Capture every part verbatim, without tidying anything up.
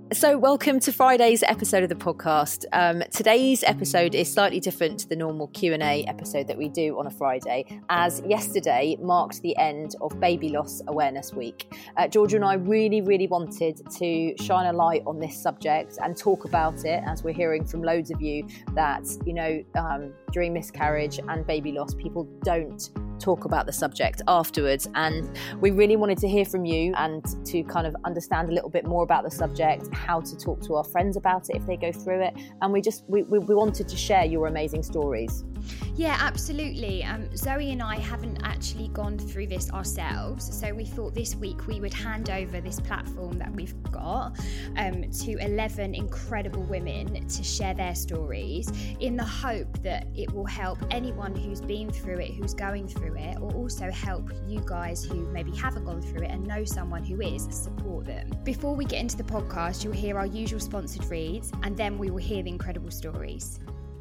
So welcome to Friday's episode of the podcast. Um, today's episode is slightly different to the normal Q and A episode that we do on a Friday, as yesterday marked the end of Baby Loss Awareness Week. Uh, Georgia and I really, really wanted to shine a light on this subject and talk about it, as we're hearing from loads of you that, you know, um, during miscarriage and baby loss, people don't talk about the subject afterwards, and we really wanted to hear from you and to kind of understand a little bit more about the subject, how to talk to our friends about it if they go through it, and we just we, we, we wanted to share your amazing stories. Yeah, absolutely. Um, Zoe and I haven't actually gone through this ourselves, so we thought this week we would hand over this platform that we've got um, to eleven incredible women to share their stories, in the hope that it will help anyone who's been through it, who's going through it, or also help you guys who maybe haven't gone through it and know someone who is, support them. Before we get into the podcast, you'll hear our usual sponsored reads, and then we will hear the incredible stories.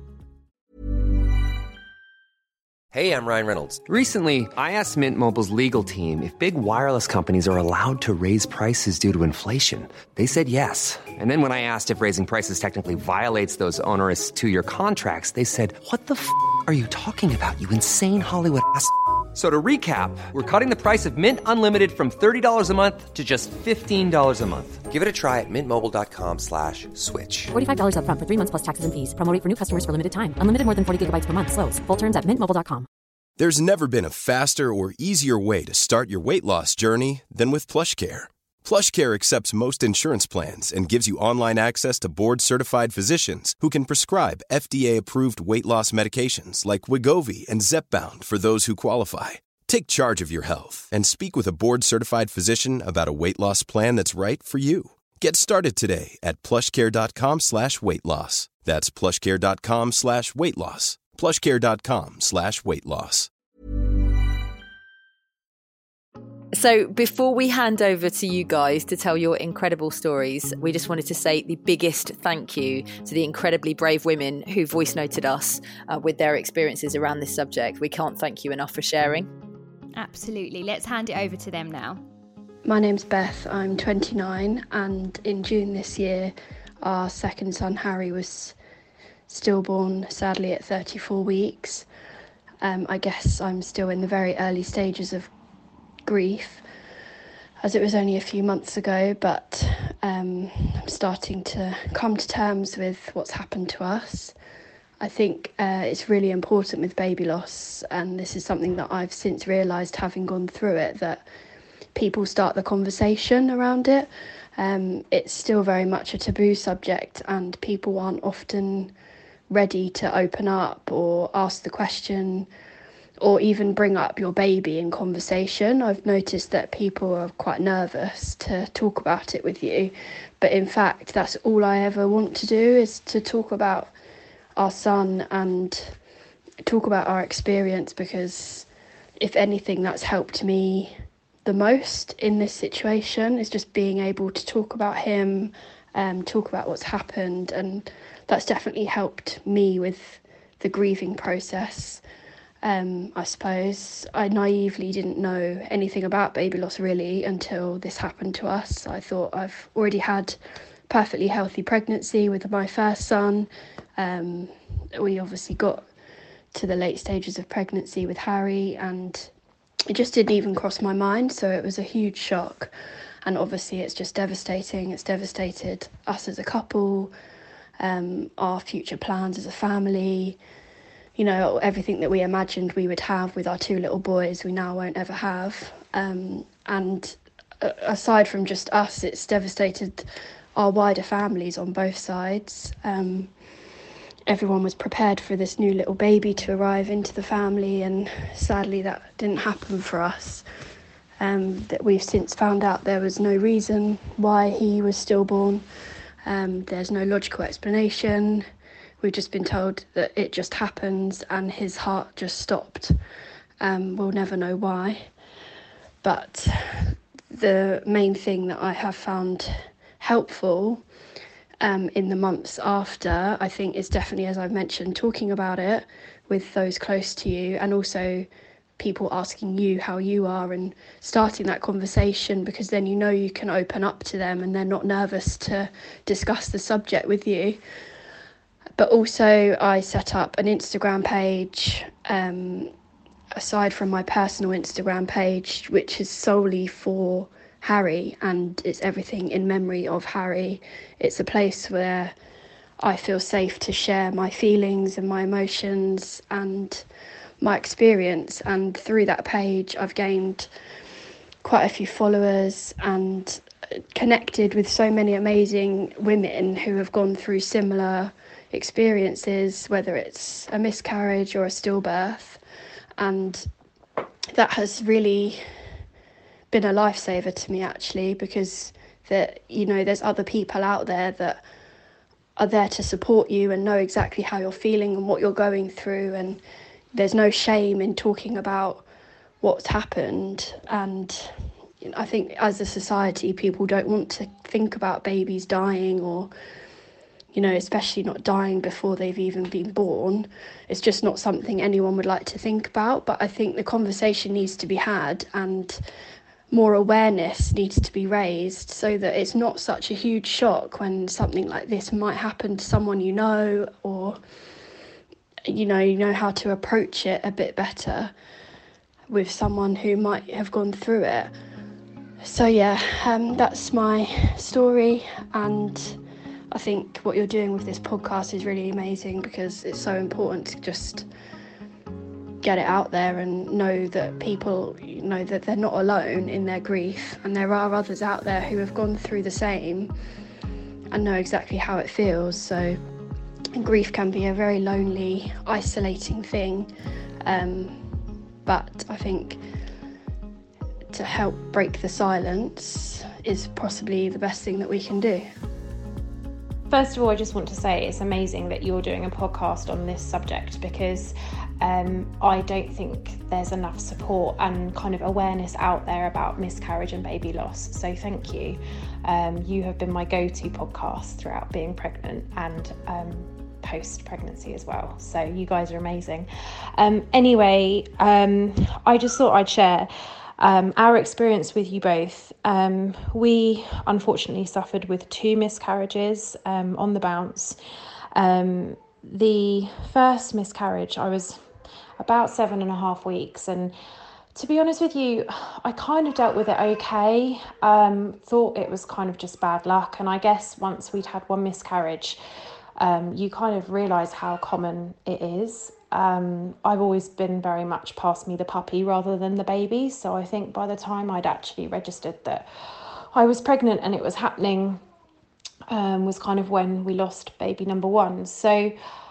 Hey, I'm Ryan Reynolds. Recently, I asked Mint Mobile's legal team if big wireless companies are allowed to raise prices due to inflation. They said yes. And then when I asked if raising prices technically violates those onerous two-year contracts, they said, "What the f*** are you talking about, you insane Hollywood ass f- So to recap, we're cutting the price of Mint Unlimited from thirty dollars a month to just fifteen dollars a month. Give it a try at mintmobile.com slash switch. forty-five dollars up front for three months plus taxes and fees. Promo rate for new customers for limited time. Unlimited more than forty gigabytes per month. Slows full terms at mint mobile dot com. There's never been a faster or easier way to start your weight loss journey than with PlushCare. PlushCare accepts most insurance plans and gives you online access to board-certified physicians who can prescribe F D A-approved weight loss medications like Wegovy and Zepbound for those who qualify. Take charge of your health and speak with a board-certified physician about a weight loss plan that's right for you. Get started today at plushcare.com slash weight loss. That's plushcare.com slash weight loss. plushcare.com slash weight loss. So before we hand over to you guys to tell your incredible stories, we just wanted to say the biggest thank you to the incredibly brave women who voice noted us uh, with their experiences around this subject. We can't thank you enough for sharing. Absolutely. Let's hand it over to them now. My name's Beth, I'm twenty-nine, and in June this year our second son Harry was stillborn, sadly at thirty-four weeks. Um, I guess I'm still in the very early stages of grief, as it was only a few months ago, but um, I'm starting to come to terms with what's happened to us. I think uh, it's really important with baby loss, and this is something that I've since realised, having gone through it, that people start the conversation around it. Um, it's still very much a taboo subject, and people aren't often ready to open up or ask the question or even bring up your baby in conversation. I've noticed that people are quite nervous to talk about it with you, but in fact that's all I ever want to do, is to talk about our son and talk about our experience, because if anything that's helped me the most in this situation is just being able to talk about him, um, talk about what's happened, and that's definitely helped me with the grieving process. Um, I suppose I naively didn't know anything about baby loss really until this happened to us. I thought I've already had perfectly healthy pregnancy with my first son. Um, we obviously got to the late stages of pregnancy with Harry, and it just didn't even cross my mind, so it was a huge shock. And obviously it's just devastating. It's devastated us as a couple, um, our future plans as a family, you know, everything that we imagined we would have with our two little boys, we now won't ever have. Um, and aside from just us, it's devastated our wider families on both sides. Um, everyone was prepared for this new little baby to arrive into the family, and sadly that didn't happen for us. Um, that we've since found out there was no reason why he was stillborn. Um, there's no logical explanation. We've just been told that it just happens and his heart just stopped. Um, we'll never know why. But the main thing that I have found helpful um, in the months after, I think, is definitely, as I've mentioned, talking about it with those close to you, and also people asking you how you are and starting that conversation, because then you know you can open up to them and they're not nervous to discuss the subject with you. But also I set up an Instagram page, um, aside from my personal Instagram page, which is solely for Harry, and it's everything in memory of Harry. It's a place where I feel safe to share my feelings and my emotions and my experience, and through that page I've gained quite a few followers and connected with so many amazing women who have gone through similar experiences, whether it's a miscarriage or a stillbirth, and that has really been a lifesaver to me, actually, because that, you know, there's other people out there that are there to support you and know exactly how you're feeling and what you're going through, and there's no shame in talking about what's happened. And I think as a society, people don't want to think about babies dying, or, you know, especially not dying before they've even been born. It's just not something anyone would like to think about. But I think the conversation needs to be had, and more awareness needs to be raised, so that it's not such a huge shock when something like this might happen to someone you know, or, you know, you know how to approach it a bit better with someone who might have gone through it. So yeah, um, that's my story, and I think what you're doing with this podcast is really amazing, because it's so important to just get it out there and know that people, you know, that they're not alone in their grief, and there are others out there who have gone through the same and know exactly how it feels. So grief can be a very lonely, isolating thing, um, but I think to help break the silence is possibly the best thing that we can do. First of all, I just want to say it's amazing that you're doing a podcast on this subject, because um, I don't think there's enough support and kind of awareness out there about miscarriage and baby loss. So thank you. Um, you have been my go-to podcast throughout being pregnant and um, post-pregnancy as well. So you guys are amazing. Um, anyway, um, I just thought I'd share Um, our experience with you both. Um, we unfortunately suffered with two miscarriages um, on the bounce. Um, the first miscarriage, I was about seven and a half weeks, and to be honest with you, I kind of dealt with it okay. Um, thought it was kind of just bad luck, and I guess once we'd had one miscarriage, um, you kind of realise how common it is. Um, I've always been very much pass me the puppy rather than the baby. So I think by the time I'd actually registered that I was pregnant and it was happening, um, was kind of when we lost baby number one. So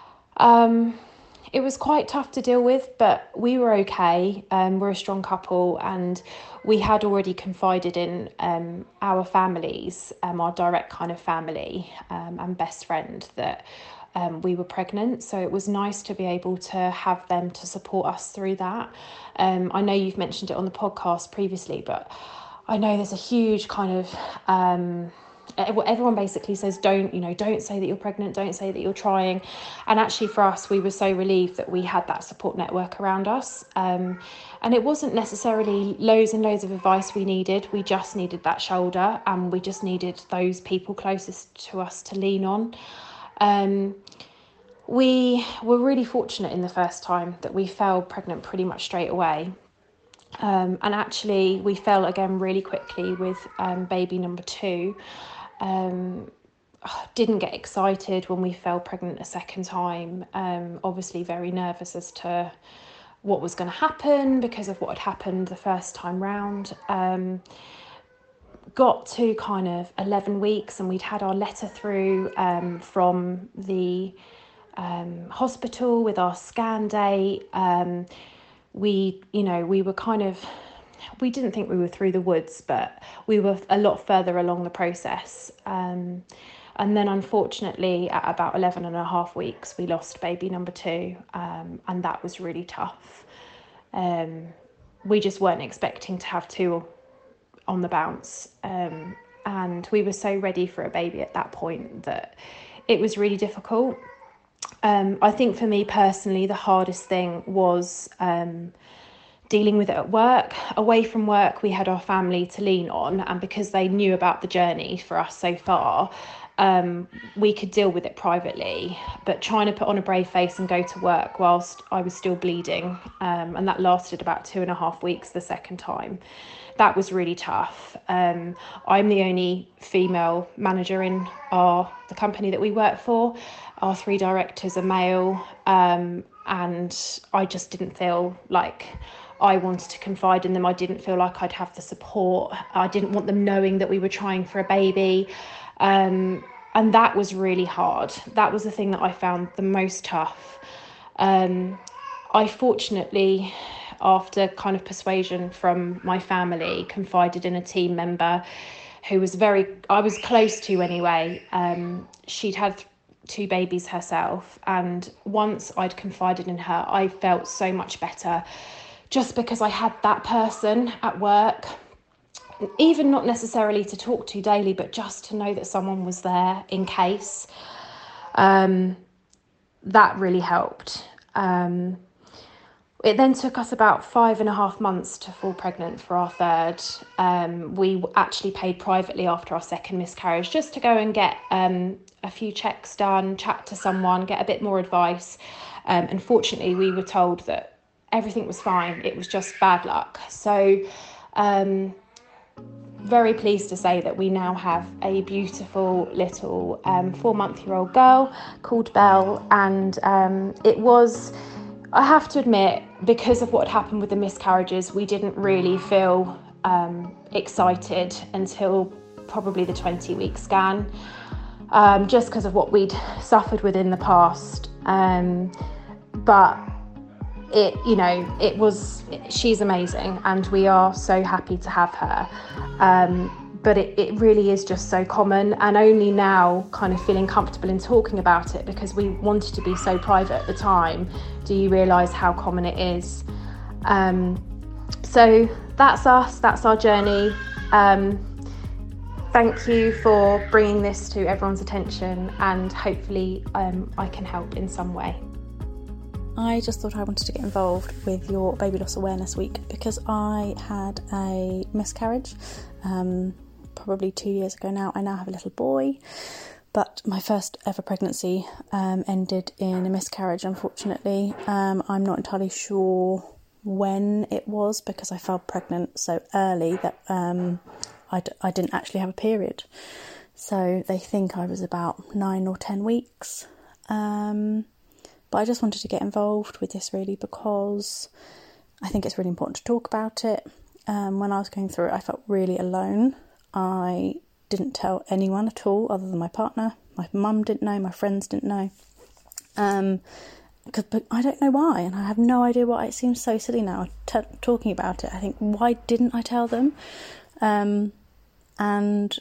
um, it was quite tough to deal with, but we were okay. Um, we're a strong couple, and we had already confided in um, our families, um, our direct kind of family um, and best friend, that Um, we were pregnant. So it was nice to be able to have them to support us through that. Um, I know you've mentioned it on the podcast previously, but I know there's a huge kind of, um, everyone basically says, don't, you know, don't say that you're pregnant, don't say that you're trying. And actually for us, we were so relieved that we had that support network around us. Um, and it wasn't necessarily loads and loads of advice we needed. We just needed that shoulder, and we just needed those people closest to us to lean on. Um, we were really fortunate in the first time that we fell pregnant pretty much straight away. Um, and actually we fell again really quickly with um, baby number two. Um, didn't get excited when we fell pregnant a second time. Um, obviously very nervous as to what was going to happen because of what had happened the first time round. Um, got to kind of eleven weeks, and we'd had our letter through um, from the um, hospital with our scan date. Um, we, you know, we were kind of, we didn't think we were through the woods, but we were a lot further along the process. Um, and then unfortunately at about eleven and a half weeks, we lost baby number two. Um, and that was really tough. Um, we just weren't expecting to have two on the bounce, um, and we were so ready for a baby at that point that it was really difficult. Um, I think for me personally, the hardest thing was um, dealing with it at work. Away from work, we had our family to lean on, and because they knew about the journey for us so far, um, we could deal with it privately. But trying to put on a brave face and go to work whilst I was still bleeding, um, and that lasted about two and a half weeks the second time, that was really tough. Um, I'm the only female manager in our the company that we work for. Our three directors are male, um, and I just didn't feel like I wanted to confide in them. I didn't feel like I'd have the support. I didn't want them knowing that we were trying for a baby. Um, and that was really hard. That was the thing that I found the most tough. Um, I fortunately, after kind of persuasion from my family, confided in a team member who was very, I was close to anyway. Um, she'd had two babies herself, and once I'd confided in her, I felt so much better, just because I had that person at work, even not necessarily to talk to daily, but just to know that someone was there in case. Um, that really helped. Um, It then took us about five and a half months to fall pregnant for our third. Um, we actually paid privately after our second miscarriage, just to go and get um, a few checks done, chat to someone, get a bit more advice. Um, and fortunately, we were told that everything was fine. It was just bad luck. So um, very pleased to say that we now have a beautiful little um, four-month-year-old girl called Belle. And um, it was... I have to admit, because of what had happened with the miscarriages, we didn't really feel um, excited until probably the twenty-week scan, um, just because of what we'd suffered with in the past. Um, but it, you know, it was, she's amazing, and we are so happy to have her. Um, but it, it really is just so common, and only now kind of feeling comfortable in talking about it, because we wanted to be so private at the time, do you realise how common it is. Um, so that's us, that's our journey. Um, thank you for bringing this to everyone's attention, and hopefully um, I can help in some way. I just thought I wanted to get involved with your Baby Loss Awareness Week, because I had a miscarriage um, probably two years ago now. I now have a little boy, but my first ever pregnancy um, ended in a miscarriage, unfortunately. Um, I'm not entirely sure when it was, because I fell pregnant so early that um, I, d- I didn't actually have a period. So they think I was about nine or ten weeks. Um, but I just wanted to get involved with this really, because I think it's really important to talk about it. Um, when I was going through it, I felt really alone. I didn't tell anyone at all other than my partner. My mum didn't know, my friends didn't know. Um, cause, but I don't know why, and I have no idea why. It seems so silly now t- talking about it. I think, why didn't I tell them? Um, and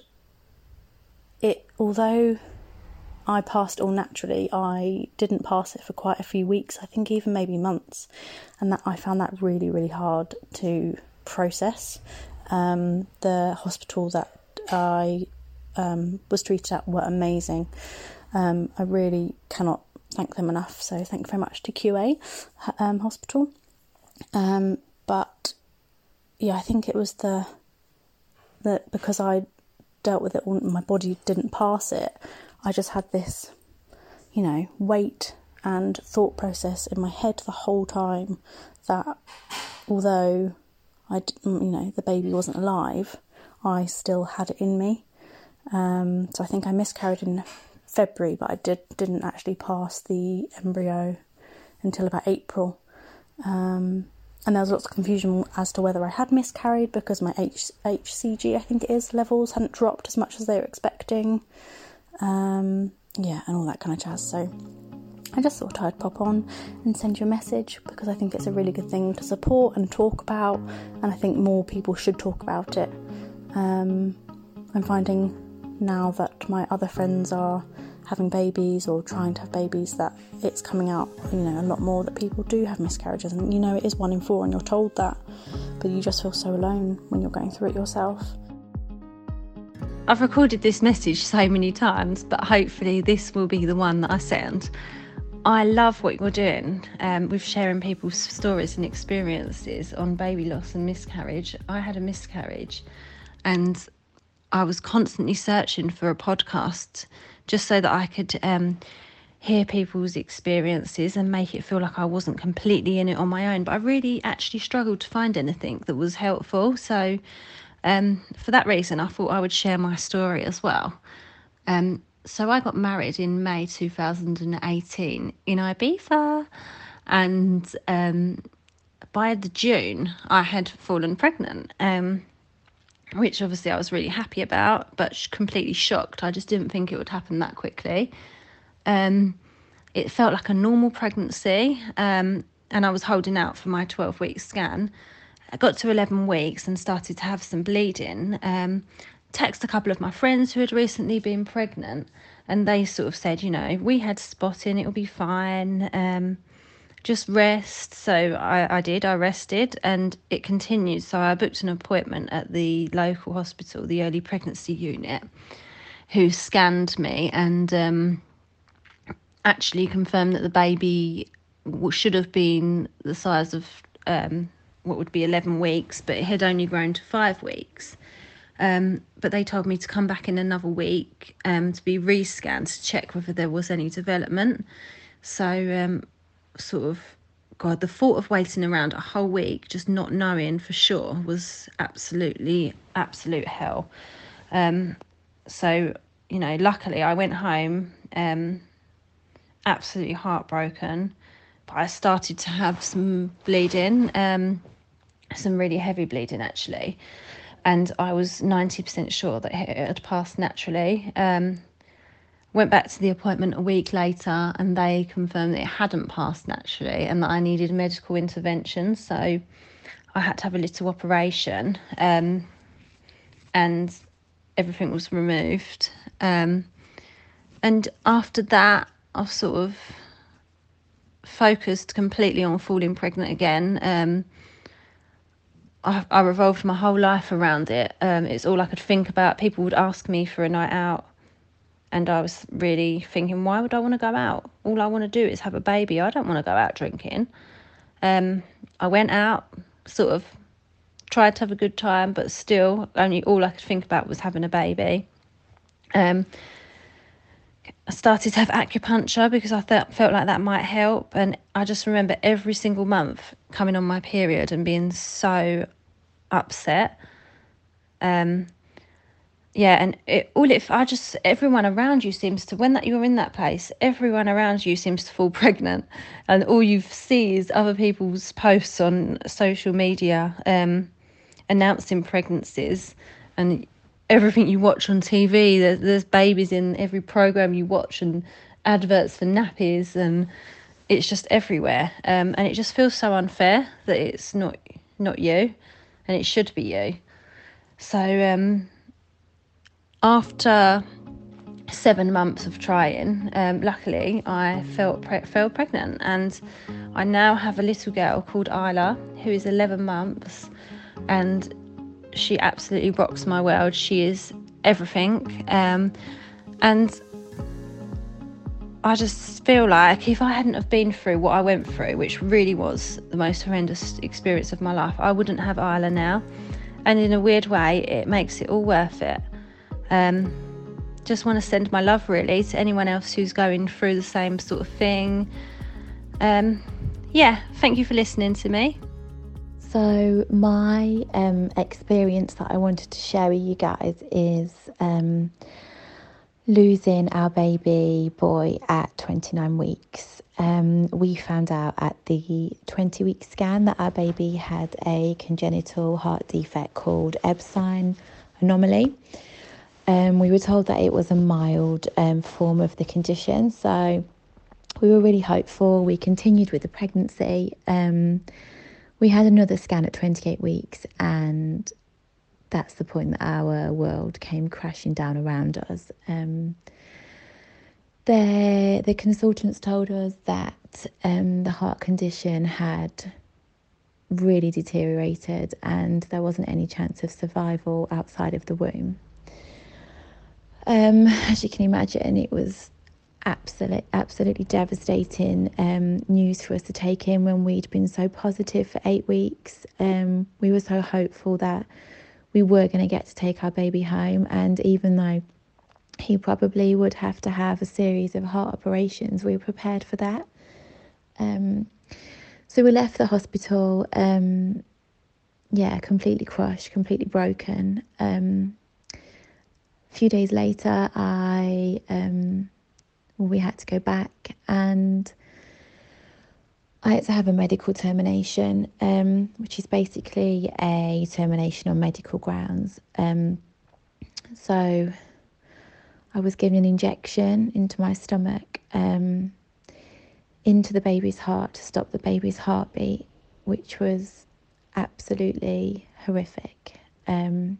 it, although I passed all naturally, I didn't pass it for quite a few weeks, I think even maybe months. And that I found that really, really hard to process. Um, the hospital that I um, was treated at were amazing. Um, I really cannot thank them enough. So thank you very much to Q A um, Hospital. Um, but yeah, I think it was the that because I dealt with it all, my body didn't pass it. I just had this, you know, weight and thought process in my head the whole time that although I, you know, the baby wasn't alive, I still had it in me. Um, so I think I miscarried in February, but I did, didn't actually pass the embryo until about April. Um, and there was lots of confusion as to whether I had miscarried, because my H- HCG, I think it is, levels hadn't dropped as much as they were expecting. Um, yeah, and all that kind of jazz. So I just thought I'd pop on and send you a message, because I think it's a really good thing to support and talk about, and I think more people should talk about it. Um, I'm finding now that my other friends are having babies or trying to have babies, that it's coming out, you know, a lot more that people do have miscarriages, and you know it is one in four and you're told that, but you just feel so alone when you're going through it yourself. I've recorded this message so many times, but hopefully this will be the one that I send. I love what you're doing um, with sharing people's stories and experiences on baby loss and miscarriage. I had a miscarriage and I was constantly searching for a podcast just so that I could um, hear people's experiences and make it feel like I wasn't completely in it on my own. But I really actually struggled to find anything that was helpful. So um, for that reason, I thought I would share my story as well. Um, so I got married in May two thousand eighteen in Ibiza, and um, by the June I had fallen pregnant, um, which obviously I was really happy about, but completely shocked. I just didn't think it would happen that quickly. Um, it felt like a normal pregnancy, um, and I was holding out for my twelve-week scan. I got to eleven weeks and started to have some bleeding. Um, text a couple of my friends who had recently been pregnant, and they sort of said, you know, we had spotting, it'll be fine, um, just rest. So I, I did, I rested, and it continued. So I booked an appointment at the local hospital, the early pregnancy unit, who scanned me and um, actually confirmed that the baby should have been the size of um, what would be eleven weeks, but it had only grown to five weeks. Um, but they told me to come back in another week um, to be re-scanned to check whether there was any development. So um, sort of, God, the thought of waiting around a whole week, just not knowing for sure, was absolutely, absolute hell. Um, so, you know, luckily I went home um, absolutely heartbroken, but I started to have some bleeding, um, some really heavy bleeding actually. And I was ninety percent sure that it had passed naturally. Um, went back to the appointment a week later and they confirmed that it hadn't passed naturally and that I needed medical intervention. So I had to have a little operation um, and everything was removed. Um, and after that, I've sort of focused completely on falling pregnant again. Um, I, I revolved my whole life around it. Um, it's all I could think about. People would ask me for a night out and I was really thinking, why would I want to go out? All I want to do is have a baby. I don't want to go out drinking. Um, I went out, sort of tried to have a good time, but still only all I could think about was having a baby. Um, I started to have acupuncture because I th- felt like that might help. And I just remember every single month coming on my period and being so upset. Um, yeah, and it, all it, I just, everyone around you seems to, when that you're in that place, everyone around you seems to fall pregnant. And all you see is other people's posts on social media um, announcing pregnancies. And everything you watch on T V, there's, there's babies in every program you watch and adverts for nappies, and it's just everywhere. Um, and it just feels so unfair that it's not not you, and it should be you. So um, after seven months of trying, um, luckily I felt pre- fell pregnant, and I now have a little girl called Isla who is eleven months, and she absolutely rocks my world. She is everything. Um, and I just feel like if I hadn't have been through what I went through, which really was the most horrendous experience of my life, I wouldn't have Isla now. And in a weird way, it makes it all worth it. Um, just want to send my love really to anyone else who's going through the same sort of thing. Um, yeah, thank you for listening to me. So my um, experience that I wanted to share with you guys is um, losing our baby boy at twenty-nine weeks. Um, we found out at the twenty-week scan that our baby had a congenital heart defect called Epstein anomaly. Um, we were told that it was a mild um, form of the condition, so we were really hopeful. We continued with the pregnancy. Um, We had another scan at twenty-eight weeks, and that's the point that our world came crashing down around us. Um, the, the consultants told us that um, the heart condition had really deteriorated and there wasn't any chance of survival outside of the womb. Um, as you can imagine, it was absolutely, absolutely devastating um, news for us to take in when we'd been so positive for eight weeks. Um, we were so hopeful that we were going to get to take our baby home, and even though he probably would have to have a series of heart operations, we were prepared for that. Um, so we left the hospital, um, yeah, completely crushed, completely broken. Um, a few days later, I... Um, we had to go back, and I had to have a medical termination, um, which is basically a termination on medical grounds. Um, so I was given an injection into my stomach, um, into the baby's heart to stop the baby's heartbeat, which was absolutely horrific. Um,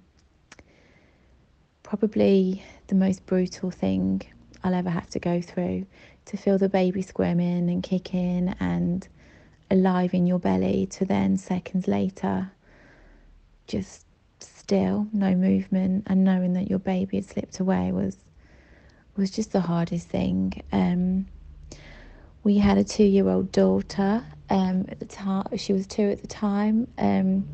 probably the most brutal thing I'll ever have to go through, to feel the baby squirming and kicking and alive in your belly, to then seconds later just still, no movement, and knowing that your baby had slipped away was was just the hardest thing. Um, we had a two-year-old daughter um, at the time. She was two at the time, um,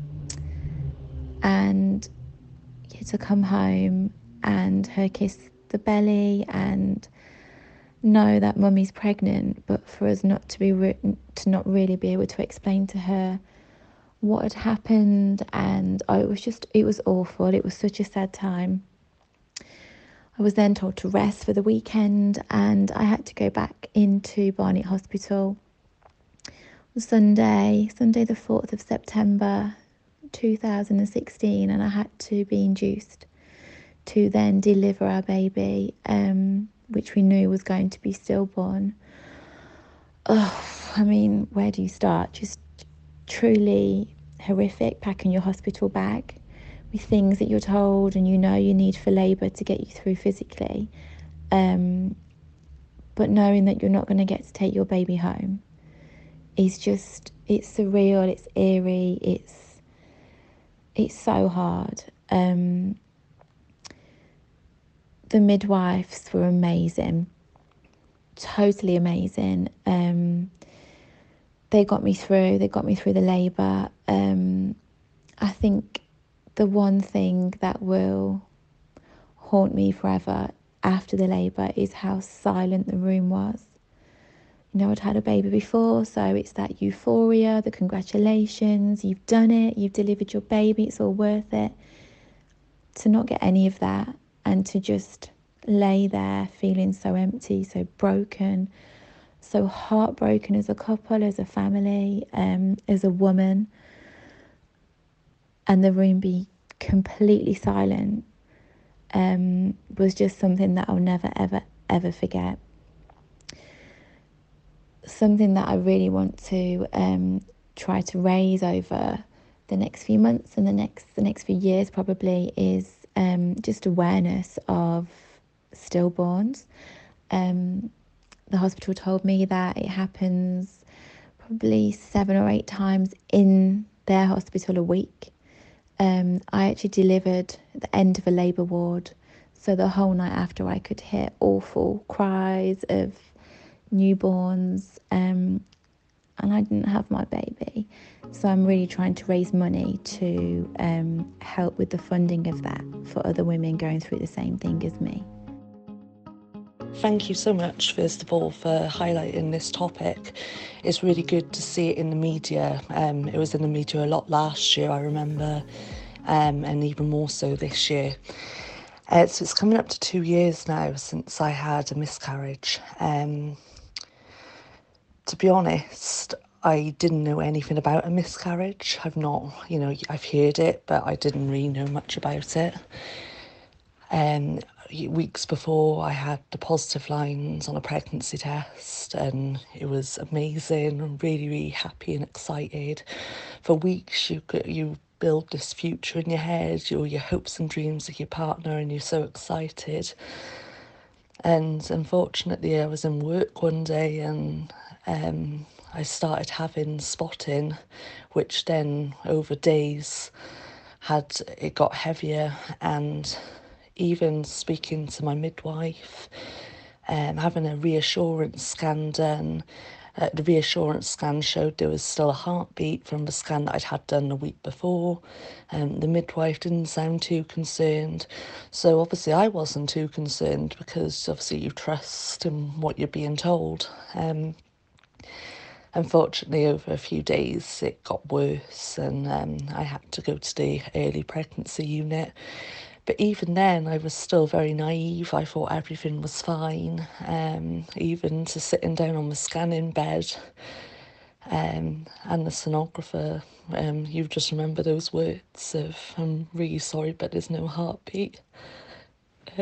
and yeah, to come home and her kiss the belly and know that mummy's pregnant, but for us not to be re- to not really be able to explain to her what had happened. And oh, it was just it was awful. It was such a sad time. I was then told to rest for the weekend, and I had to go back into Barnet Hospital on Sunday Sunday the fourth of September two thousand sixteen, and I had to be induced to then deliver our baby, um, which we knew was going to be stillborn. Oh, I mean, where do you start? Just truly horrific, packing your hospital bag with things that you're told and you know you need for labour to get you through physically. Um, but knowing that you're not going to get to take your baby home is just, it's surreal, it's eerie, it's, it's so hard. Um, The midwives were amazing, totally amazing. Um, they got me through, they got me through the labour. Um, I think the one thing that will haunt me forever after the labour is how silent the room was. You know, I'd had a baby before, so it's that euphoria, the congratulations, you've done it, you've delivered your baby, it's all worth it. To not get any of that, and to just lay there feeling so empty, so broken, so heartbroken as a couple, as a family, um, as a woman, and the room be completely silent, um, was just something that I'll never, ever, ever forget. Something that I really want to um, try to raise over the next few months and the next the next few years probably is Um, just awareness of stillborns. Um, the hospital told me that it happens probably seven or eight times in their hospital a week. Um, I actually delivered at the end of a labour ward, so the whole night after I could hear awful cries of newborns, um, and I didn't have my baby. So I'm really trying to raise money to um, help with the funding of that for other women going through the same thing as me. Thank you so much, first of all, for highlighting this topic. It's really good to see it in the media. Um, it was in the media a lot last year, I remember, um, and even more so this year. Uh, so it's coming up to two years now since I had a miscarriage. Um, to be honest, I didn't know anything about a miscarriage. I've not, you know, I've heard it, but I didn't really know much about it. Um, weeks before, I had the positive lines on a pregnancy test, and it was amazing. I'm really, really happy and excited. For weeks, you you build this future in your head, your your hopes and dreams with your partner, and you're so excited. And unfortunately, I was in work one day, and um, I started having spotting, which then over days had it got heavier. And even speaking to my midwife, um, having a reassurance scan done. Uh, the reassurance scan showed there was still a heartbeat from the scan that I'd had done a week before. Um, the midwife didn't sound too concerned. So obviously I wasn't too concerned, because obviously you trust in what you're being told. Um, unfortunately, over a few days it got worse, and um, I had to go to the early pregnancy unit. But even then, I was still very naive. I thought everything was fine. Um, even to sitting down on the scanning bed, um, and the sonographer, um, you just remember those words of, "I'm really sorry, but there's no heartbeat." Um,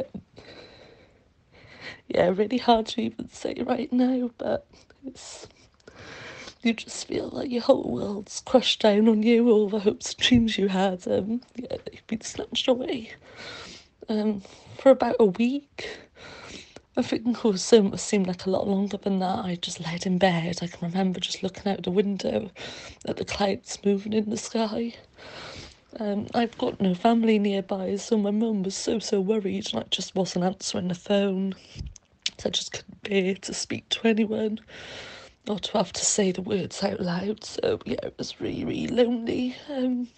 yeah, really hard to even say right now, but it's... you just feel like your whole world's crushed down on you. All the hopes and dreams you had, um, yeah, they've been snatched away. Um, for about a week. I think it was, um, it seemed like a lot longer than that. I just laid in bed. I can remember just looking out the window at the clouds moving in the sky. Um, I've got no family nearby, so my mum was so, so worried, and I just wasn't answering the phone. So I just couldn't bear to speak to anyone, or to have to say the words out loud. So yeah, it was really, really lonely. Um,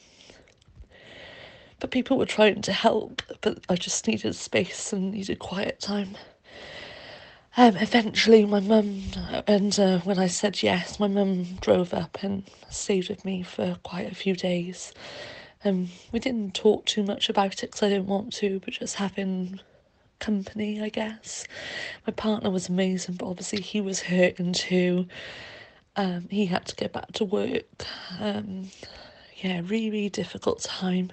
but people were trying to help, but I just needed space and needed quiet time. Um, eventually my mum, and uh, when I said yes, my mum drove up and stayed with me for quite a few days. Um, we didn't talk too much about it because I didn't want to, but just having company, I guess. My partner was amazing, but obviously he was hurting too. Um, he had to go back to work. Um, yeah, really, really difficult time.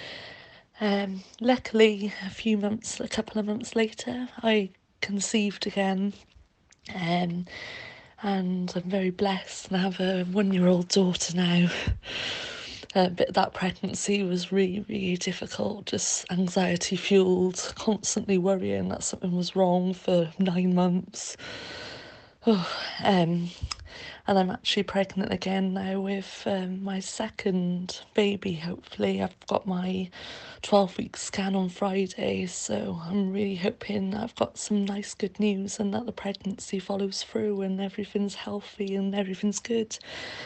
Um, luckily, a few months, a couple of months later, I conceived again. Um, and I'm very blessed and I have a one-year-old daughter now. Uh, but that pregnancy was really, really difficult, just anxiety-fueled, constantly worrying that something was wrong for nine months. Oh, um, and I'm actually pregnant again now with um, my second baby, hopefully. I've got my twelve-week scan on Friday, so I'm really hoping I've got some nice good news and that the pregnancy follows through and everything's healthy and everything's good.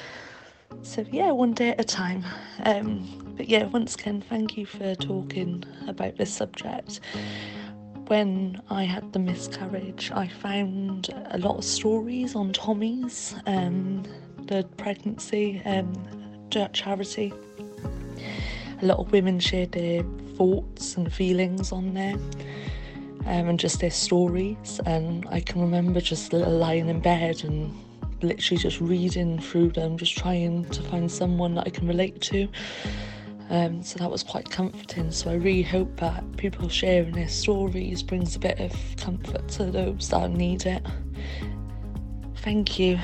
So yeah, one day at a time. Um, but yeah, once again, thank you for talking about this subject. When I had the miscarriage, I found a lot of stories on Tommy's, um, the pregnancy um, charity. A lot of women shared their thoughts and feelings on there, um, and just their stories. And I can remember just lying in bed and literally just reading through them, just trying to find someone that I can relate to. Um, so that was quite comforting. So I really hope that people sharing their stories brings a bit of comfort to those that need it. Thank you.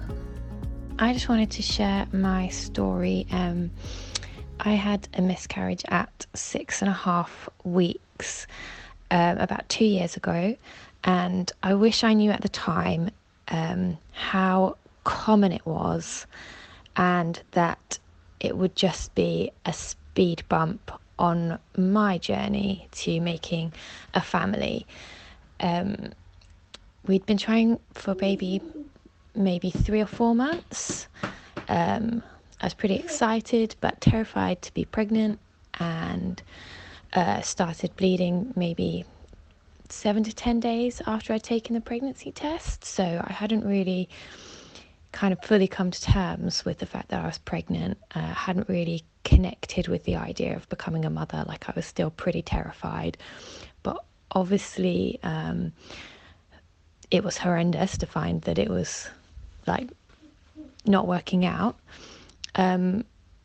I just wanted to share my story. Um, I had a miscarriage at six and a half weeks um, about two years ago, and I wish I knew at the time um, how common it was, and that it would just be a speed bump on my journey to making a family. Um, we'd been trying for a baby maybe three or four months. Um, I was pretty excited but terrified to be pregnant, and uh, started bleeding maybe seven to ten days after I'd taken the pregnancy test. So I hadn't really kind of fully come to terms with the fact that I was pregnant. I uh, hadn't really connected with the idea of becoming a mother. Like, I was still pretty terrified. But obviously, um, it was horrendous to find that it was like not working out. Um,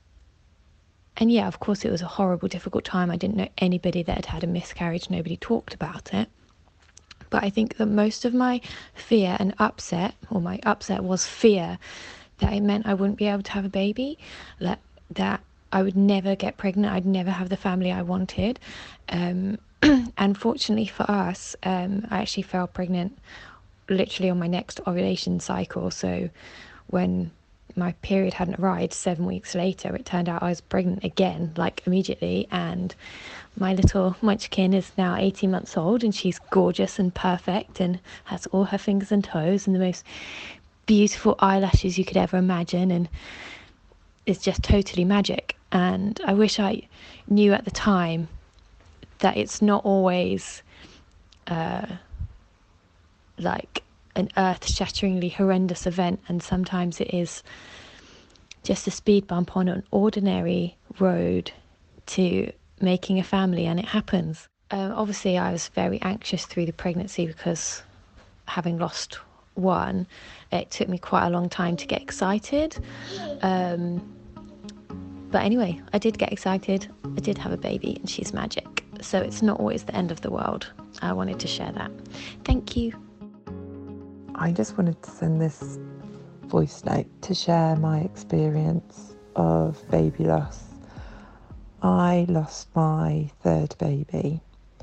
and yeah, of course, it was a horrible, difficult time. I didn't know anybody that had had a miscarriage. Nobody talked about it. But I think that most of my fear and upset, or my upset was fear that it meant I wouldn't be able to have a baby, that, that I would never get pregnant, I'd never have the family I wanted. Um, and fortunately for us, um, I actually fell pregnant literally on my next ovulation cycle. So when my period hadn't arrived, seven weeks later, it turned out I was pregnant again, like immediately. And my little munchkin is now eighteen months old, and she's gorgeous and perfect and has all her fingers and toes and the most beautiful eyelashes you could ever imagine, and it's just totally magic. And I wish I knew at the time that it's not always uh, like an earth-shatteringly horrendous event, and sometimes it is just a speed bump on an ordinary road to making a family, and it happens. Um, obviously I was very anxious through the pregnancy because having lost one, it took me quite a long time to get excited. Um, but anyway, I did get excited. I did have a baby, and she's magic. So it's not always the end of the world. I wanted to share that. Thank you. I just wanted to send this voice note to share my experience of baby loss. I lost my third baby.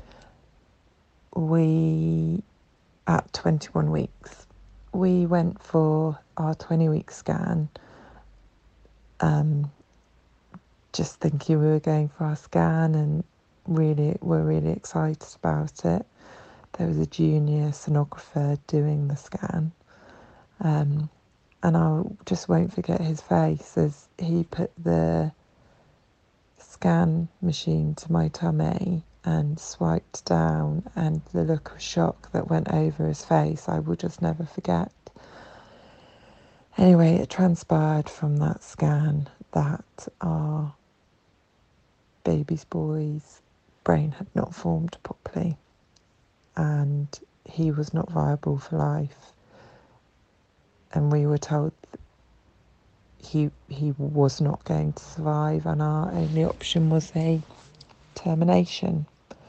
We, at twenty-one weeks, we went for our twenty-week scan, um, just thinking we were going for our scan, and really, we're really excited about it. There was a junior sonographer doing the scan, um, and I just won't forget his face as he put the scan machine to my tummy and swiped down, and the look of shock that went over his face I will just never forget. Anyway, it transpired from that scan that our baby's boy's brain had not formed properly, and he was not viable for life, and we were told he he was not going to survive, and our only option was a termination,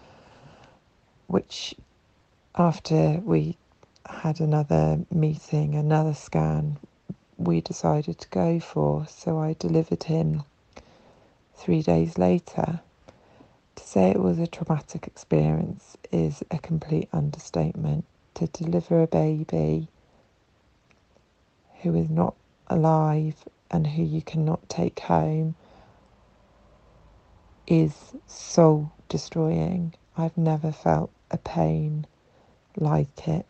which after we had another meeting, another scan, we decided to go for. So I delivered him three days later. To say it was a traumatic experience is a complete understatement. To deliver a baby who is not alive and who you cannot take home is soul destroying. I've never felt a pain like it,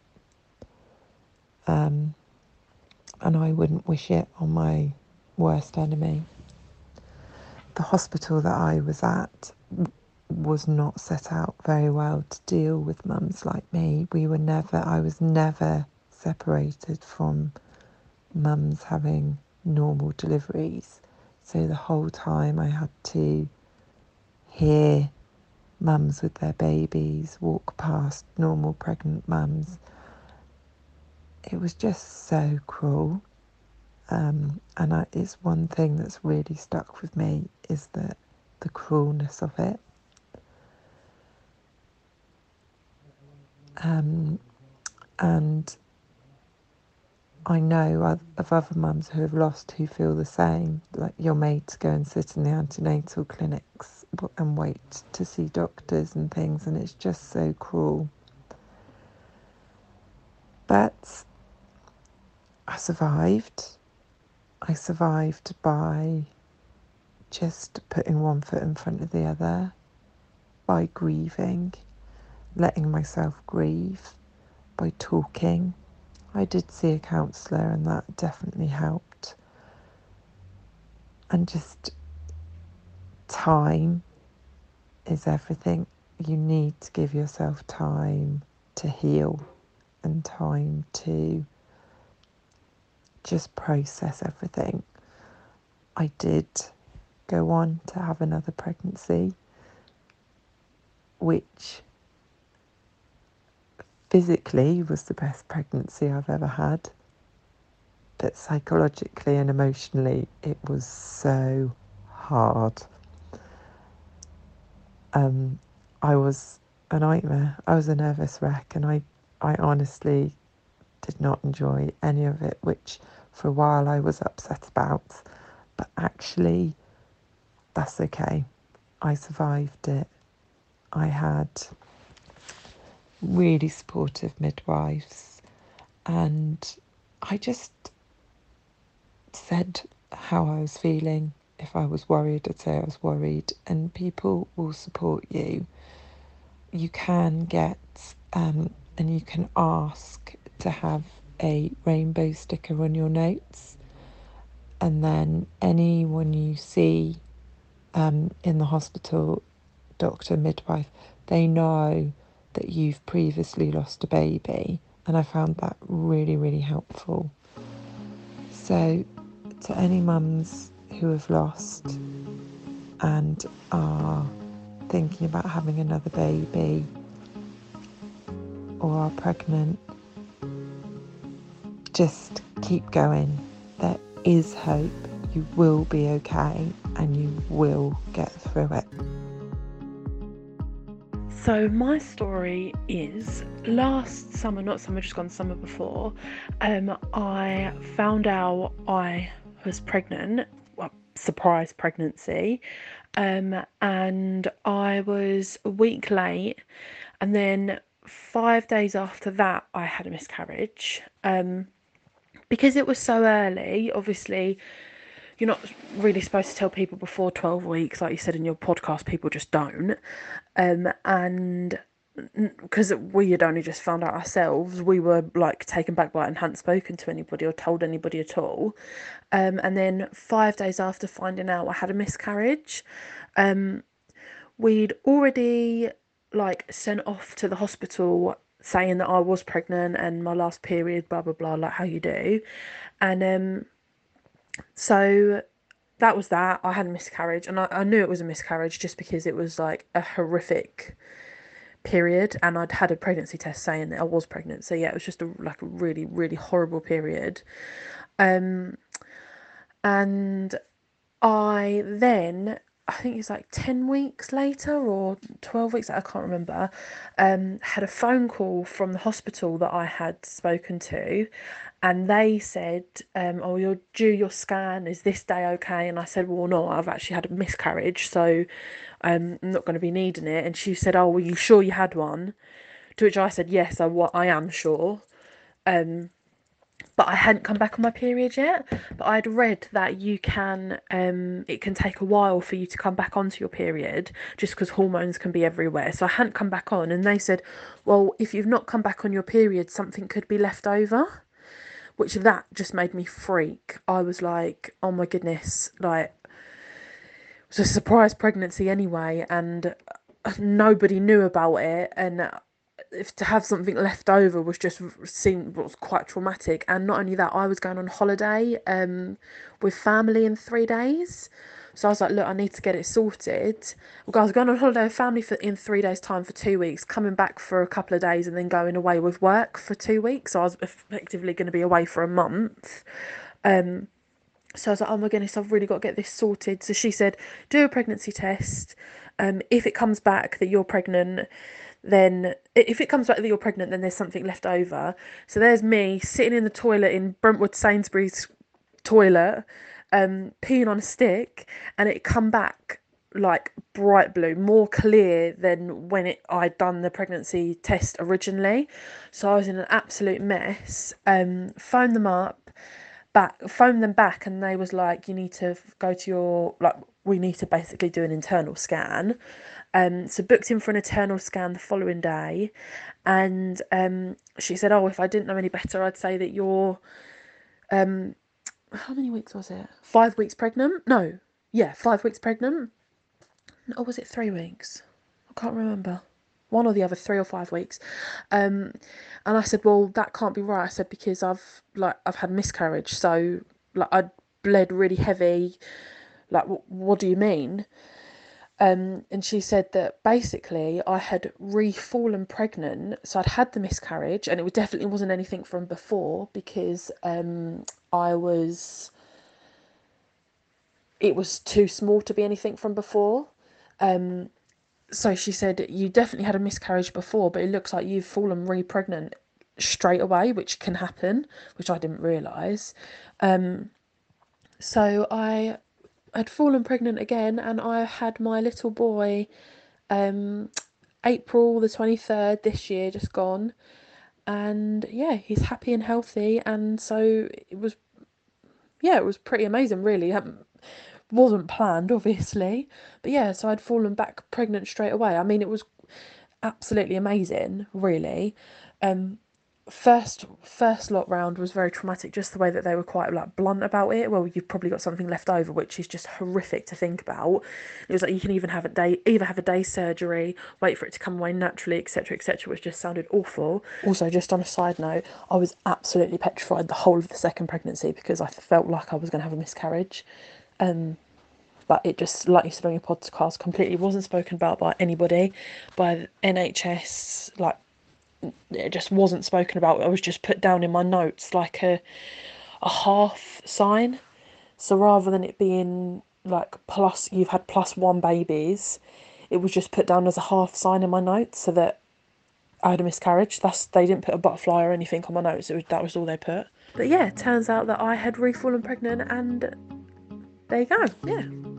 um, and I wouldn't wish it on my worst enemy. The hospital that I was at was not set out very well to deal with mums like me. We were never, I was never separated from mums having normal deliveries. So the whole time I had to hear mums with their babies walk past normal pregnant mums. It was just so cruel. Um, and I, it's one thing that's really stuck with me is that the cruelness of it. Um, and I know of other mums who have lost who feel the same, like you're made to go and sit in the antenatal clinics and wait to see doctors and things, and it's just so cruel. But I survived. I survived by just putting one foot in front of the other, by grieving, letting myself grieve, by talking. I did see a counsellor, and that definitely helped. And just time is everything. You need to give yourself time to heal and time to just process everything. I did go on to have another pregnancy, which physically was the best pregnancy I've ever had, but psychologically and emotionally it was so hard. Um, I was a nightmare. I was a nervous wreck, and I, I honestly did not enjoy any of it, which for a while I was upset about, but actually that's okay. I survived it. I had really supportive midwives, and I just said how I was feeling. If I was worried, I'd say I was worried, and people will support you. You can get um, and you can ask to have a rainbow sticker on your notes, and then anyone you see um, in the hospital, doctor, midwife, they know that you've previously lost a baby, and I found that really, really helpful. So to any mums who have lost and are thinking about having another baby or are pregnant, just keep going. There is hope. You will be okay and you will get through it. So my story is last summer, not summer, just gone summer before, um, I found out I was pregnant, well, surprise pregnancy, um, and I was a week late, and then five days after that I had a miscarriage. Um, because it was so early, obviously, you're not really supposed to tell people before twelve weeks, like you said in your podcast, people just don't. Um, and because we had only just found out ourselves, we were like taken back by it and hadn't spoken to anybody or told anybody at all. Um, and then five days after finding out I had a miscarriage, um, we'd already like sent off to the hospital saying that I was pregnant and my last period, blah, blah, blah, like how you do. And um, so that was that. I had a miscarriage, and I, I knew it was a miscarriage just because it was like a horrific period, and I'd had a pregnancy test saying that I was pregnant. So yeah, it was just a like a really, really horrible period. Um, and I then, I think it's like ten weeks later or twelve weeks, I can't remember, um, had a phone call from the hospital that I had spoken to, and they said, um, oh, you're due your scan, is this day okay? And I said, well, no, I've actually had a miscarriage, so um, I'm not going to be needing it. And she said, oh, were you sure you had one? To which I said, yes, I, I am sure. Um, but I hadn't come back on my period yet. But I'd read that you can, um, it can take a while for you to come back onto your period, just because hormones can be everywhere. So I hadn't come back on, and they said, well, if you've not come back on your period, something could be left over. Which that just made me freak. I was like, oh my goodness, like, it was a surprise pregnancy anyway, and nobody knew about it, and if to have something left over was just seemed was quite traumatic. And not only that, I was going on holiday um with family in three days. So I was like, look, I need to get it sorted. Well, I was going on holiday with family for in three days' time for two weeks, coming back for a couple of days, and then going away with work for two weeks. So I was effectively going to be away for a month. Um, so I was like, oh my goodness, I've really got to get this sorted. So she said, do a pregnancy test. Um, if it comes back that you're pregnant, then if it comes back that you're pregnant, then there's something left over. So there's me sitting in the toilet in Brentwood Sainsbury's toilet, um, peeing on a stick, and it come back like bright blue, more clear than when it I'd done the pregnancy test originally. So I was in an absolute mess. Um, phoned them up, back, phoned them back, and they was like, you need to go to your, like, we need to basically do an internal scan. Um, so booked in for an internal scan the following day, and um, she said, oh, if I didn't know any better, I'd say that you're, um, how many weeks was it? Five weeks pregnant? No, yeah, five weeks pregnant. Or was it three weeks? I can't remember. One or the other, three or five weeks. Um, and I said, well, that can't be right. I said, because I've like I've had miscarriage, so like I bled really heavy. Like, w- what do you mean? Um, and she said that basically I had re-fallen pregnant, so I'd had the miscarriage, and it definitely wasn't anything from before, because um, I was, it was too small to be anything from before. Um, so she said, you definitely had a miscarriage before, but it looks like you've fallen re-pregnant straight away, which can happen, which I didn't realise. Um, so I had fallen pregnant again, and I had my little boy um April the twenty-third this year, just gone, and yeah, he's happy and healthy. And so it was, yeah, it was pretty amazing, really. It wasn't planned, obviously, but yeah, so I'd fallen back pregnant straight away. I mean, it was absolutely amazing, really. Um, first first lot round was very traumatic, just the way that they were quite like blunt about it. Well, you've probably got something left over, which is just horrific to think about. It was like you can even have a day either have a day surgery, wait for it to come away naturally, etc, etc, which just sounded awful. Also, just on a side note, I was absolutely petrified the whole of the second pregnancy because I felt like I was going to have a miscarriage. Um but it just, like you said on your podcast, completely wasn't spoken about by anybody, by the N H S, like it just wasn't spoken about. I was just put down in my notes like a a half sign. So rather than it being like plus, you've had plus one babies, it was just put down as a half sign in my notes so that I had a miscarriage. That's, they didn't put a butterfly or anything on my notes. It was, that was all they put. But yeah, it turns out that I had re-fallen pregnant, and there you go. Yeah.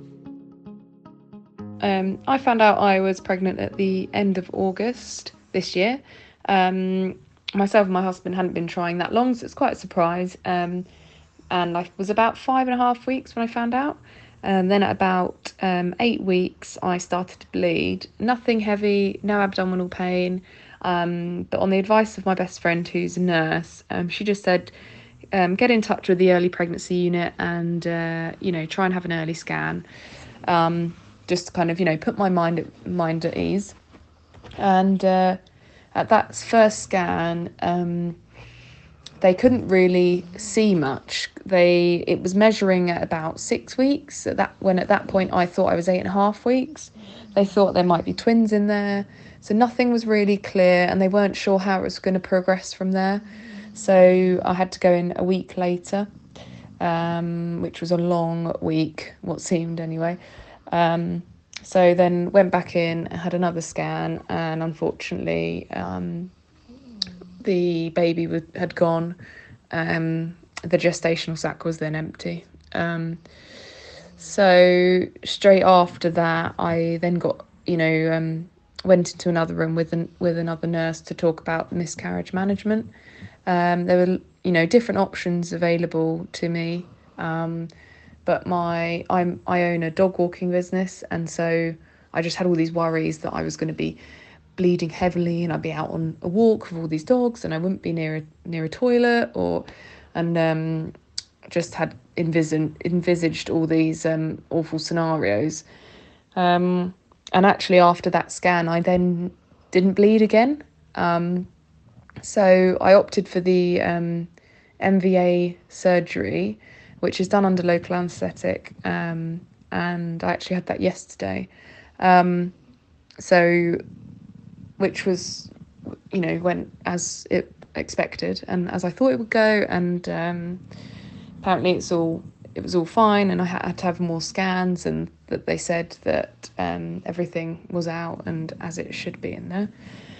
Um, I found out I was pregnant at the end of August this year. Um, myself and my husband hadn't been trying that long, so it's quite a surprise. Um, and I was about five and a half weeks when I found out. And then at about um, eight weeks, I started to bleed. Nothing heavy, no abdominal pain. Um, but on the advice of my best friend, who's a nurse, um, she just said, um, get in touch with the early pregnancy unit and, uh, you know, try and have an early scan. Um, just to kind of, you know, put my mind at, mind at ease. And uh, at that first scan, um, they couldn't really see much. They it was measuring at about six weeks. At that when at that point I thought I was eight and a half weeks. They thought there might be twins in there, so nothing was really clear, and they weren't sure how it was going to progress from there. So I had to go in a week later, um, which was a long week, what seemed anyway. Um, so then went back in, had another scan, and unfortunately um, the baby w- had gone. Um, the gestational sac was then empty. Um, so straight after that, I then got, you know, um, went into another room with an, with another nurse to talk about miscarriage management. Um, there were, you know, different options available to me. Um, But my I'm I own a dog walking business, and so I just had all these worries that I was going to be bleeding heavily, and I'd be out on a walk with all these dogs, and I wouldn't be near a, near a toilet, or and um, just had envisioned envisaged all these um, awful scenarios. Um, and actually, after that scan, I then didn't bleed again. Um, so I opted for the um, M V A surgery, which is done under local anaesthetic, um, and I actually had that yesterday. Um, so, which was, you know, went as it expected and as I thought it would go, and um, apparently it's all it was all fine, and I had to have more scans, and that they said that um, everything was out and as it should be in there.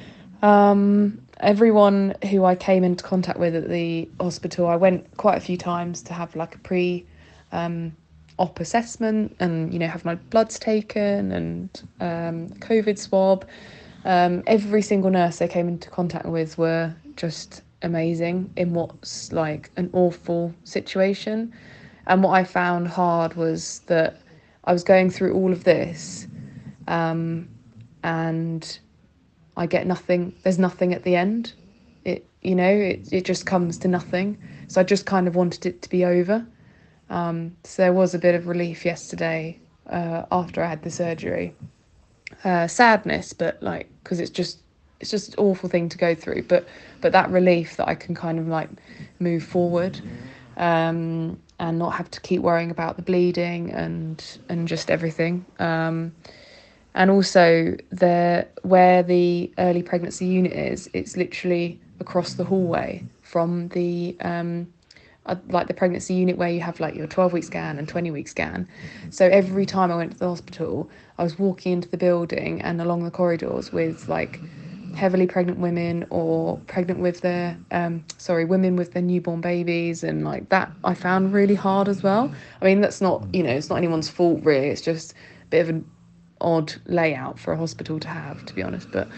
Um, everyone who I came into contact with at the hospital, I went quite a few times to have like a pre um, op assessment, and, you know, have my bloods taken and um, COVID swab. Um, every single nurse I came into contact with were just amazing in what's like an awful situation. And what I found hard was that I was going through all of this um, and I get nothing, there's nothing at the end. It, you know, it, it just comes to nothing. So I just kind of wanted it to be over. Um, so there was a bit of relief yesterday uh, after I had the surgery. Uh, sadness, but like, because it's just, it's just an awful thing to go through. But, but that relief that I can kind of like move forward um, and not have to keep worrying about the bleeding and, and just everything. Um, And also, the where the early pregnancy unit is, it's literally across the hallway from the um, uh, like the pregnancy unit where you have like your twelve week scan and twenty week scan. So every time I went to the hospital, I was walking into the building and along the corridors with like heavily pregnant women or pregnant with their um, sorry women with their newborn babies, and like that I found really hard as well. I mean, that's not, you know, it's not anyone's fault really. It's just a bit of an odd layout for a hospital to have, to be honest, but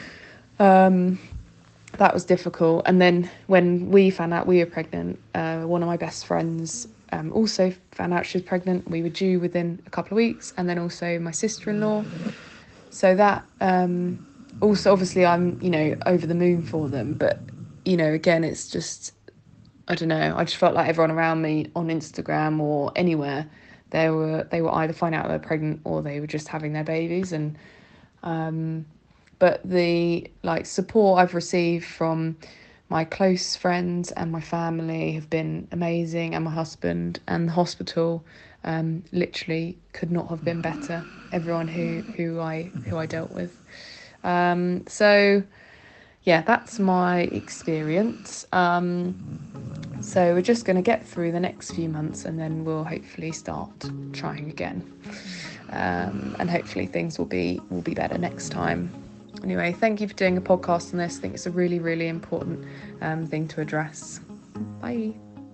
um that was difficult. And then when we found out we were pregnant, uh one of my best friends um, also found out she was pregnant. We were due within a couple of weeks, and then also my sister-in-law. So that um, also, obviously, I'm, you know, over the moon for them. But, you know, again, it's just, I don't know, I just felt like everyone around me on Instagram or anywhere, they were they were either finding out they were pregnant or they were just having their babies. And um, but the like support I've received from my close friends and my family have been amazing, and my husband, and the hospital um, literally could not have been better. Everyone who who I who I dealt with. Um, so yeah, that's my experience. Um, so we're just going to get through the next few months, and then we'll hopefully start trying again. Um, and hopefully things will be will be better next time. Anyway, thank you for doing a podcast on this. I think it's a really, really important um, thing to address. Bye.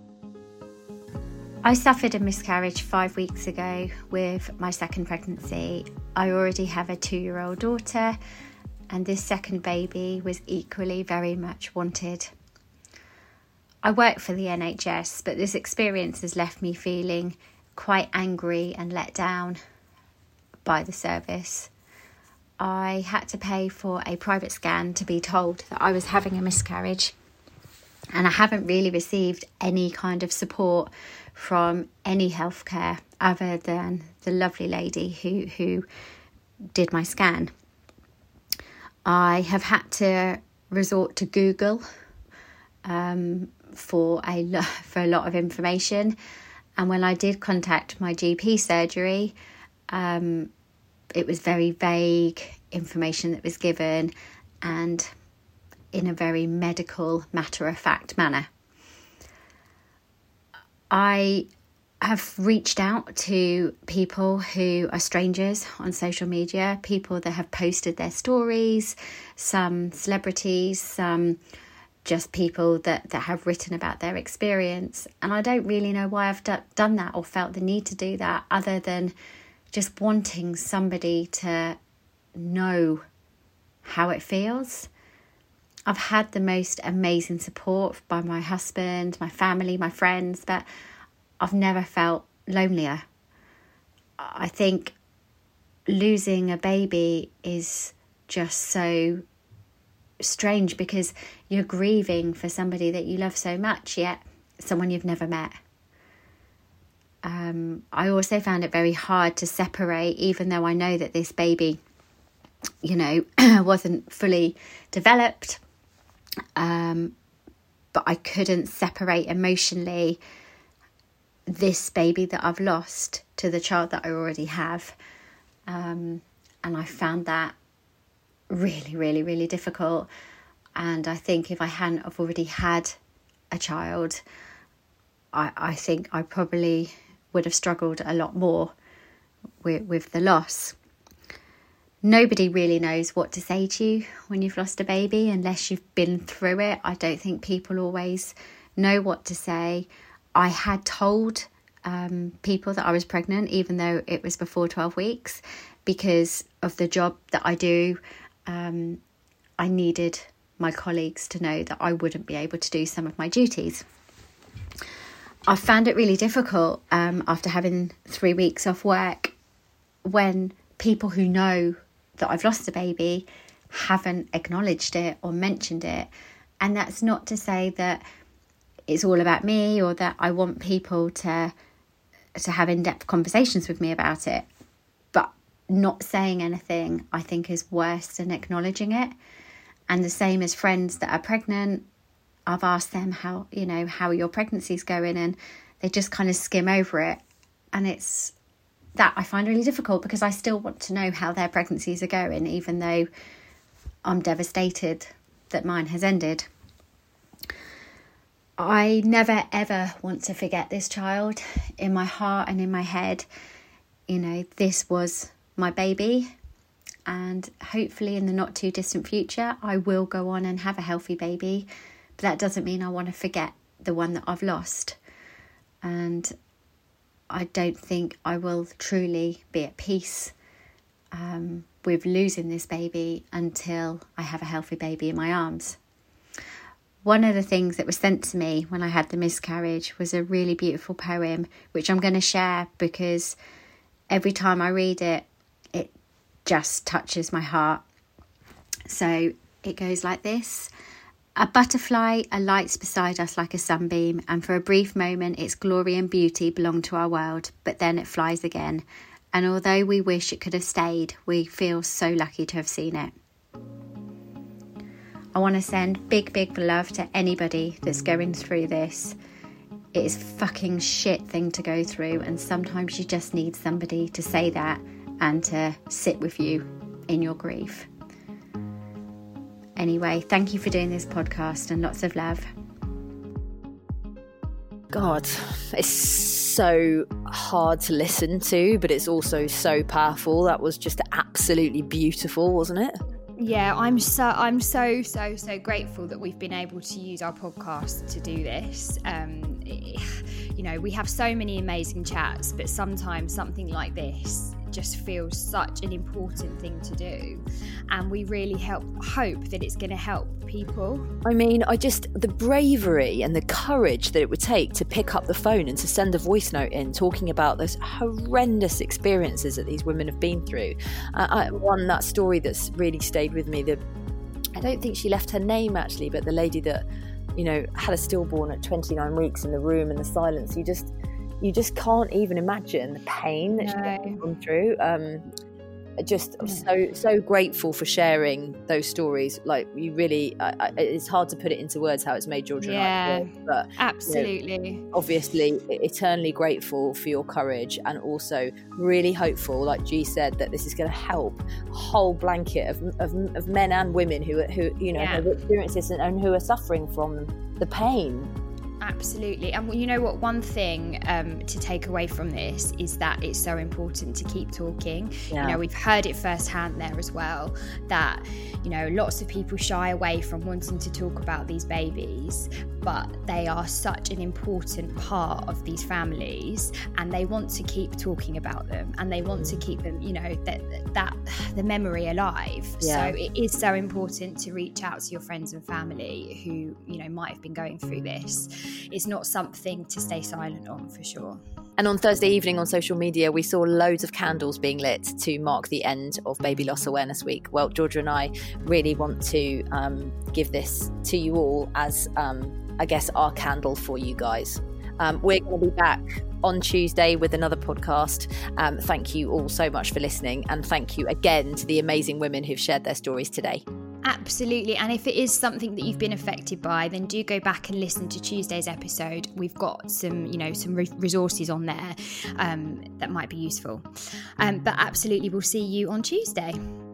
I suffered a miscarriage five weeks ago with my second pregnancy. I already have a two-year-old daughter, and this second baby was equally very much wanted. I work for the N H S, but this experience has left me feeling quite angry and let down by the service. I had to pay for a private scan to be told that I was having a miscarriage, and I haven't really received any kind of support from any healthcare other than the lovely lady who, who did my scan. I have had to resort to Google um, for a lo- for a lot of information, and when I did contact my G P surgery, um, it was very vague information that was given, and in a very medical, matter-of-fact manner. I have reached out to people who are strangers on social media, people that have posted their stories, some celebrities, some just people that, that have written about their experience. And I don't really know why I've d- done that or felt the need to do that, other than just wanting somebody to know how it feels. I've had the most amazing support by my husband, my family, my friends, but I've never felt lonelier. I think losing a baby is just so strange because you're grieving for somebody that you love so much, yet someone you've never met. Um, I also found it very hard to separate, even though I know that this baby, you know, wasn't fully developed. Um, but I couldn't separate emotionally this baby that I've lost to the child that I already have. Um, and I found that really, really, really difficult. And I think if I hadn't have already had a child, I, I think I probably would have struggled a lot more with, with the loss. Nobody really knows what to say to you when you've lost a baby unless you've been through it. I don't think people always know what to say. I had told um, people that I was pregnant, even though it was before twelve weeks, because of the job that I do. Um, I needed my colleagues to know that I wouldn't be able to do some of my duties. I found it really difficult um, after having three weeks off work when people who know that I've lost a baby haven't acknowledged it or mentioned it. And that's not to say that it's all about me or that I want people to to have in-depth conversations with me about it. But not saying anything, I think, is worse than acknowledging it. And the same as friends that are pregnant, I've asked them how, you know, how your pregnancy's going, and they just kind of skim over it. And it's that I find really difficult because I still want to know how their pregnancies are going, even though I'm devastated that mine has ended. I never ever want to forget this child. In my heart and in my head, you know, this was my baby, and hopefully in the not too distant future I will go on and have a healthy baby, but that doesn't mean I want to forget the one that I've lost. And I don't think I will truly be at peace um, with losing this baby until I have a healthy baby in my arms. one of the things that was sent to me when I had the miscarriage was a really beautiful poem, which I'm going to share because every time I read it, it just touches my heart. So it goes like this. A butterfly alights beside us like a sunbeam, and for a brief moment its glory and beauty belong to our world, but then it flies again. And although we wish it could have stayed, we feel so lucky to have seen it. I want to send big, big love to anybody that's going through this. It is a fucking shit thing to go through, and sometimes you just need somebody to say that and to sit with you in your grief. Anyway, thank you for doing this podcast and lots of love. God, it's so hard to listen to, but it's also so powerful. That was just absolutely beautiful, wasn't it? Yeah, I'm so I'm so so so grateful that we've been able to use our podcast to do this. Um, you know, we have so many amazing chats, but sometimes something like this just feels such an important thing to do, and we really help hope that it's going to help people. I mean, I just the bravery and the courage that it would take to pick up the phone and to send a voice note in talking about those horrendous experiences that these women have been through. Uh, I, one that story that's really stayed with me. The I don't think she left her name actually, but the lady that you know had a stillborn at twenty-nine weeks in the room and the silence. You just. You just can't even imagine the pain that no. she's gone through. Um, just I'm so so grateful for sharing those stories. Like you really, I, I, it's hard to put it into words how it's made Georgia yeah, and I feel, but absolutely. You know, obviously, eternally grateful for your courage, and also really hopeful, like G said, that this is going to help a whole blanket of, of of men and women who who you know yeah. have experienced this and, and who are suffering from the pain. Absolutely. And you know what, one thing um, to take away from this is that it's so important to keep talking. Yeah. You know, we've heard it firsthand there as well, that, you know, lots of people shy away from wanting to talk about these babies, but they are such an important part of these families, and they want to keep talking about them, and they want to keep them, you know, that, that the memory alive. Yeah. So it is so important to reach out to your friends and family who, you know, might have been going through this. It's not something to stay silent on, for sure. And on Thursday evening on social media, we saw loads of candles being lit to mark the end of Baby Loss Awareness Week. Well, Georgia and I really want to um, give this to you all as, um, I guess, our candle for you guys. Um, we're going to be back on Tuesday with another podcast. Um, thank you all so much for listening. And thank you again to the amazing women who've shared their stories today. Absolutely. And if it is something that you've been affected by, then do go back and listen to Tuesday's episode. We've got some, you know, some re- resources on there um, that might be useful. Um, but absolutely, we'll see you on Tuesday.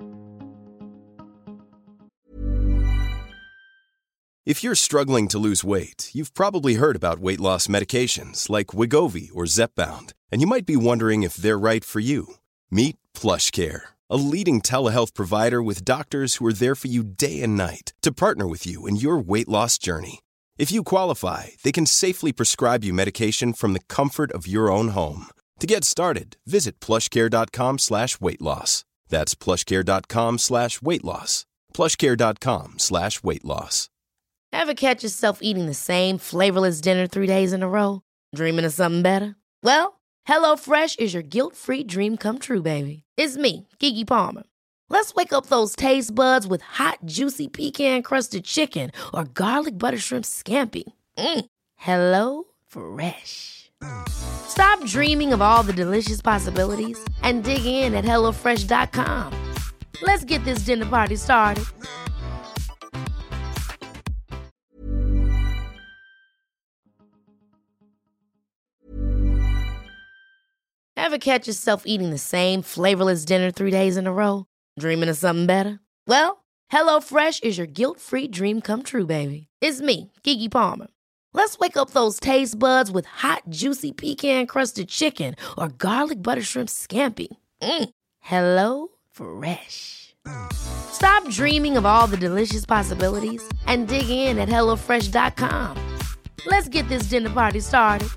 If you're struggling to lose weight, you've probably heard about weight loss medications like Wegovy or Zepbound, and you might be wondering if they're right for you. Meet PlushCare, a leading telehealth provider with doctors who are there for you day and night to partner with you in your weight loss journey. If you qualify, they can safely prescribe you medication from the comfort of your own home. To get started, visit plushcare.com slash weight loss. That's plushcare.com slash weight loss. plushcare.com slash weight loss. Ever catch yourself eating the same flavorless dinner three days in a row? Dreaming of something better? Well, HelloFresh is your guilt-free dream come true, baby. It's me, Keke Palmer. Let's wake up those taste buds with hot, juicy pecan-crusted chicken or garlic butter shrimp scampi. Mm. Hello Fresh. Stop dreaming of all the delicious possibilities and dig in at hello fresh dot com. Let's get this dinner party started. Ever catch yourself eating the same flavorless dinner three days in a row? Dreaming of something better? Well, HelloFresh is your guilt-free dream come true, baby. It's me, Keke Palmer. Let's wake up those taste buds with hot, juicy pecan-crusted chicken or garlic butter shrimp scampi. Mm. Hello Fresh. Stop dreaming of all the delicious possibilities and dig in at hello fresh dot com. Let's get this dinner party started.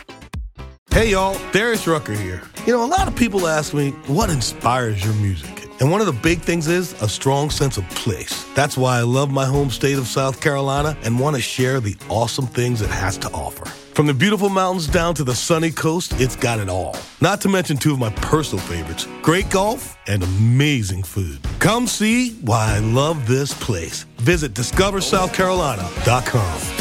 Hey, y'all, Darius Rucker here. You know, a lot of people ask me, what inspires your music? And one of the big things is a strong sense of place. That's why I love my home state of South Carolina and want to share the awesome things it has to offer. From the beautiful mountains down to the sunny coast, it's got it all. Not to mention two of my personal favorites, great golf and amazing food. Come see why I love this place. Visit discover south carolina dot com.